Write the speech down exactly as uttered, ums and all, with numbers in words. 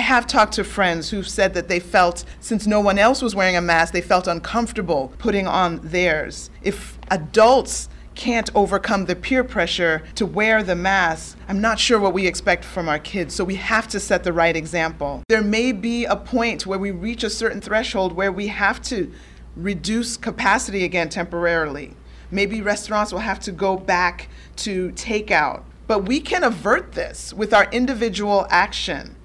have talked to friends who've said that they felt, since no one else was wearing a mask, they felt uncomfortable putting on theirs. If adults can't overcome the peer pressure to wear the mask, I'm not sure what we expect from our kids. So we have to set the right example. There may be a point where we reach a certain threshold where we have to reduce capacity again temporarily. Maybe restaurants will have to go back to takeout. But we can avert this with our individual action.